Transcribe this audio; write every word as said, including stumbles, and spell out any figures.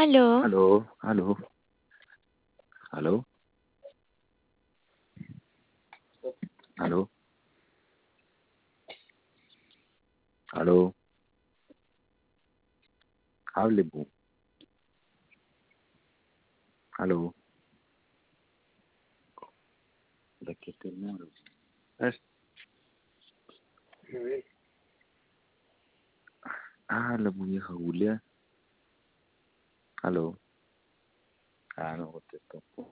Aló, Aló, aló, aló, aló, aló, hable, bu, aló, ¿de qué te muero? Es, ah, la vieja Julia, aló, ah, no, te toco.